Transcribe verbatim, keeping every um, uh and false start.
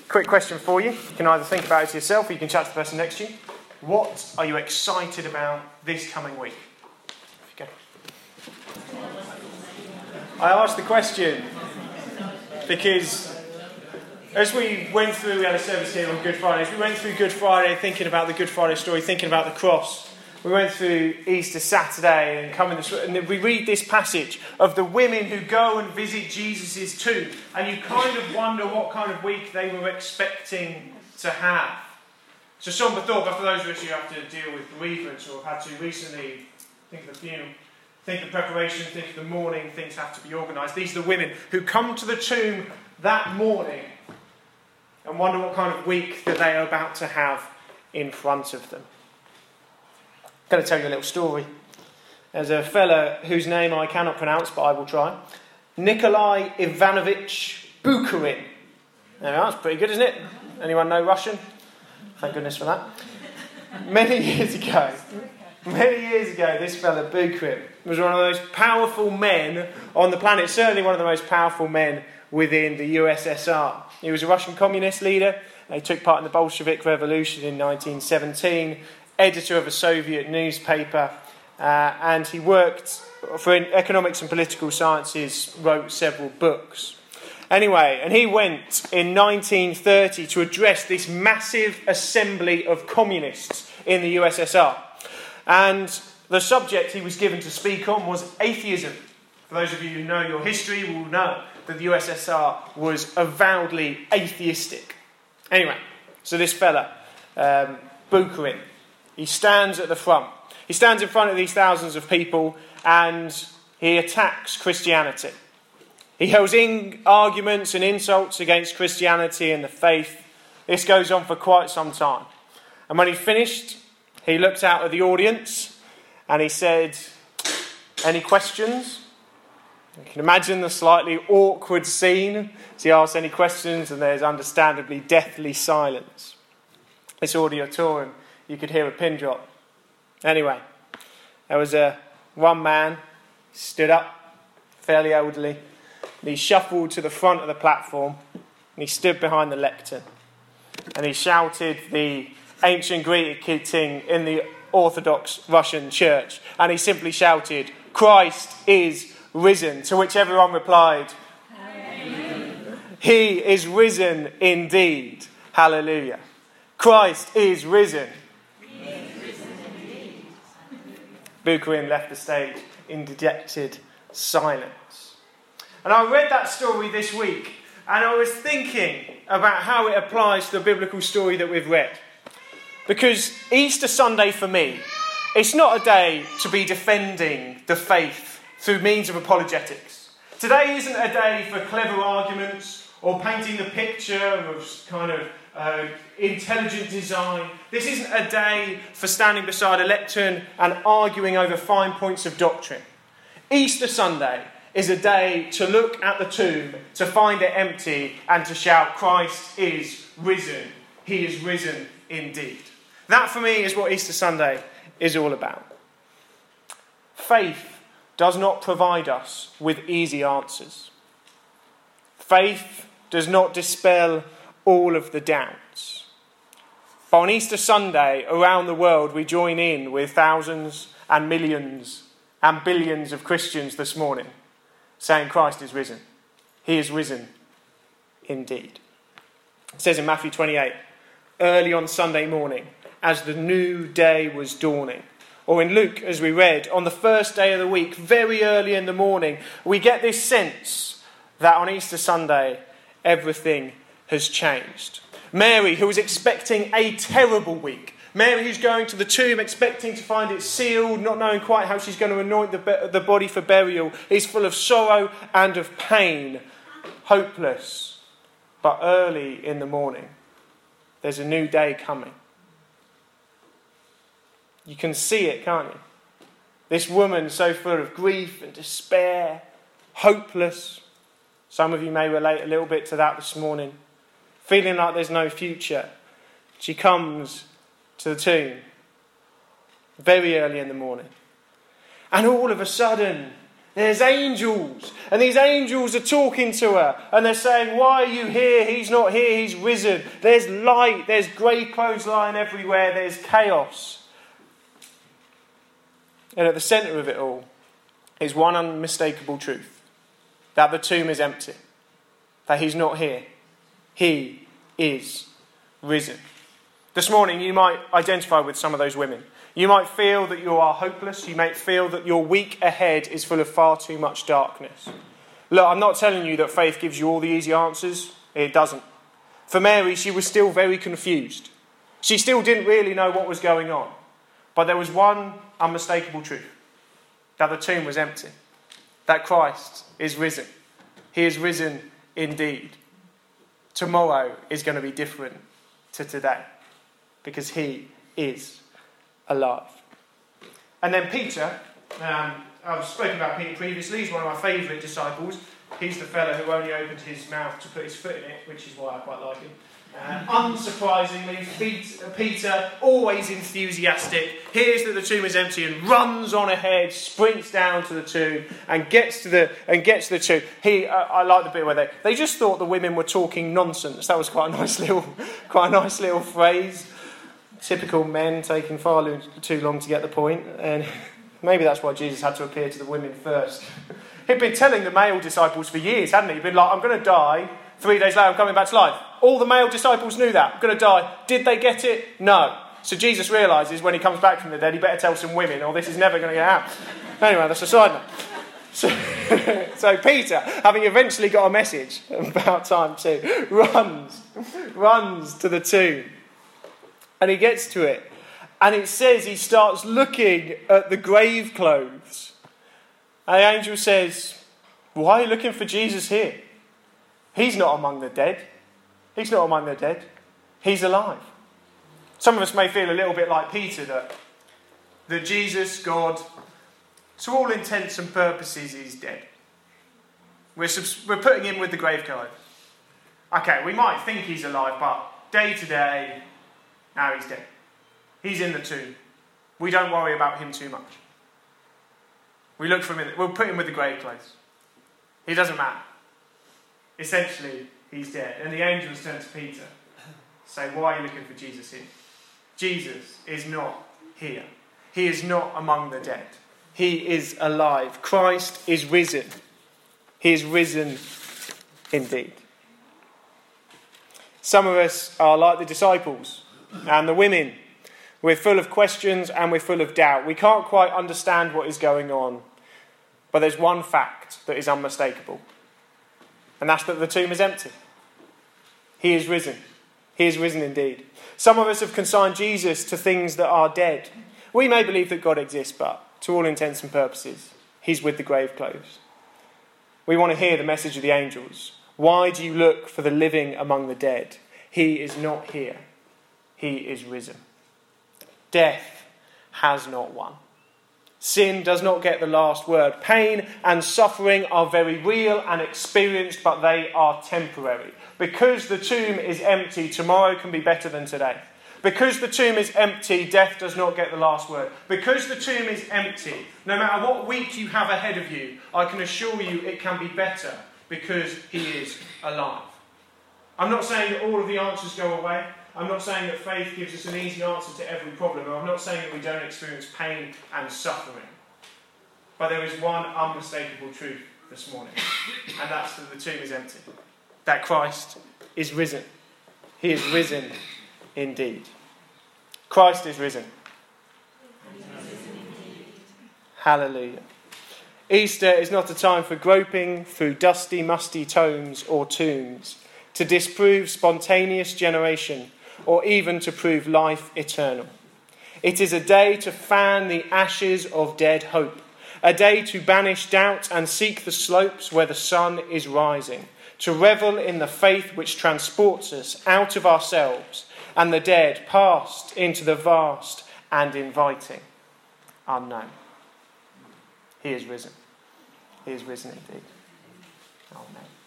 quick question for you. You can either think about it yourself or you can chat to the person next to you. What are you excited about this coming week? Off you go. I asked the question because as we went through, we had a service here on Good Friday, as we went through Good Friday, thinking about the Good Friday story, thinking about the cross, we went through Easter Saturday and coming this, and we read this passage of the women who go and visit Jesus' tomb, and you kind of wonder what kind of week they were expecting to have. So somber thought, but for those of us who have to deal with bereavements or have had to recently, think of the funeral, think of the preparation, think of the mourning, things have to be organised. These are the women who come to the tomb that morning and wonder what kind of week that they are about to have in front of them. I'm going to tell you a little story. There's a fella whose name I cannot pronounce, but I will try. Nikolai Ivanovich Bukharin. There we are, that's pretty good, isn't it? Anyone know Russian? Thank goodness for that. Many years ago, many years ago, this fella Bukharin was one of the most powerful men on the planet, certainly one of the most powerful men within the U S S R. He was a Russian communist leader. He took part in the Bolshevik Revolution in nineteen seventeen, editor of a Soviet newspaper, uh, and he worked for economics and political sciences, wrote several books. Anyway, and he went in nineteen thirty to address this massive assembly of communists in the U S S R. And the subject he was given to speak on was atheism. For those of you who know your history will know that the U S S R was avowedly atheistic. Anyway, so this fella, um, Bukharin, he stands at the front. He stands in front of these thousands of people and he attacks Christianity. He holds in arguments and insults against Christianity and the faith. This goes on for quite some time. And when he finished, he looked out at the audience and he said, "Any questions?" You can imagine the slightly awkward scene as he asks any questions and there's understandably deathly silence. This auditorium, you could hear a pin drop. Anyway, there was a one man, stood up, fairly elderly, and he shuffled to the front of the platform and he stood behind the lectern and he shouted the ancient greeting in the Orthodox Russian church, and he simply shouted, "Christ is risen," to which everyone replied, "Amen. He is risen indeed. Hallelujah. Christ is risen." He is risen indeed. Bukharin left the stage in dejected silence. And I read that story this week and I was thinking about how it applies to the biblical story that we've read. Because Easter Sunday for me, it's not a day to be defending the faith through means of apologetics. Today isn't a day for clever arguments or painting the picture of kind of uh, intelligent design. This isn't a day for standing beside a lectern and arguing over fine points of doctrine. Easter Sunday is a day to look at the tomb, to find it empty, and to shout, "Christ is risen. He is risen indeed." That for me is what Easter Sunday is all about. Faith does not provide us with easy answers. Faith does not dispel all of the doubts. But on Easter Sunday, around the world, we join in with thousands and millions and billions of Christians this morning saying Christ is risen. He is risen indeed. It says in Matthew twenty-eight, early on Sunday morning, as the new day was dawning. Or in Luke, as we read, on the first day of the week, very early in the morning, we get this sense that on Easter Sunday, everything has changed. Mary, who was expecting a terrible week, Mary, who's going to the tomb, expecting to find it sealed, not knowing quite how she's going to anoint the, the body for burial, is full of sorrow and of pain, hopeless. But early in the morning, there's a new day coming. You can see it, can't you? This woman so full of grief and despair, hopeless. Some of you may relate a little bit to that this morning. Feeling like there's no future. She comes to the tomb very early in the morning. And all of a sudden, There's angels. And these angels are talking to her. And they're saying, why are you here? He's not here. He's risen. There's light. There's grave clothes lying everywhere. There's chaos. And at the centre of it all is one unmistakable truth. That the tomb is empty. That he's not here. He is risen. This morning you might identify with some of those women. You might feel that you are hopeless. You might feel that your week ahead is full of far too much darkness. Look, I'm not telling you that faith gives you all the easy answers. It doesn't. For Mary, she was still very confused. She still didn't really know what was going on. But there was one unmistakable truth. That the tomb was empty. That Christ is risen. He is risen indeed. Tomorrow is going to be different to today. Because he is alive. And then Peter, um, I've spoken about Peter previously, he's one of my favourite disciples. He's the fellow who only opened his mouth to put his foot in it, which is why I quite like him. Uh, unsurprisingly, Peter, always enthusiastic, hears that the tomb is empty and runs on ahead, sprints down to the tomb and gets to the and gets to the tomb. He, uh, I like the bit where they they just thought the women were talking nonsense. That was quite a nice little, quite a nice little phrase. Typical men taking far too long to get the point, and maybe that's why Jesus had to appear to the women first. He'd been telling the male disciples for years, hadn't he? He'd been like, I'm going to die. Three days later, I'm coming back to life. All the male disciples knew that. I'm going to die. Did they get it? No. So Jesus realises when he comes back from the dead, he better tell some women or this is never going to get out. Anyway, that's a side note. So, so Peter, having eventually got a message about time two, runs, runs to the tomb. And he gets to it. And it says he starts looking at the grave clothes. And the angel says, why are you looking for Jesus here? He's not among the dead. He's not among the dead. He's alive. Some of us may feel a little bit like Peter, that, that Jesus, God, to all intents and purposes, is dead. We're, we're putting him with the grave clothes. Okay, we might think he's alive, but day to day, now he's dead. He's in the tomb. We don't worry about him too much. We look for him, in, we'll put him with the grave clothes. He doesn't matter. Essentially, he's dead. And the angels turn to Peter, say, why are you looking for Jesus here? Jesus is not here. He is not among the dead. He is alive. Christ is risen. He is risen indeed. Some of us are like the disciples and the women. We're full of questions and we're full of doubt. We can't quite understand what is going on. But there's one fact that is unmistakable. And that's that the tomb is empty. He is risen. He is risen indeed. Some of us have consigned Jesus to things that are dead. We may believe that God exists, but to all intents and purposes, he's with the grave clothes. We want to hear the message of the angels. Why do you look for the living among the dead? He is not here. He is risen. Death has not won. Sin does not get the last word. Pain and suffering are very real and experienced, but they are temporary. Because the tomb is empty, tomorrow can be better than today. Because the tomb is empty, death does not get the last word. Because the tomb is empty, no matter what week you have ahead of you, I can assure you it can be better because he is alive. I'm not saying that all of the answers go away. I'm not saying that faith gives us an easy answer to every problem. I'm not saying that we don't experience pain and suffering. But there is one unmistakable truth this morning, and that's that the tomb is empty. That Christ is risen. He is risen indeed. Christ is risen. Hallelujah. Easter is not a time for groping through dusty, musty tomes or tombs to disprove spontaneous generation or even to prove life eternal. It is a day to fan the ashes of dead hope, a day to banish doubt and seek the slopes where the sun is rising, to revel in the faith which transports us out of ourselves and the dead past into the vast and inviting unknown. He is risen. He is risen indeed. Amen.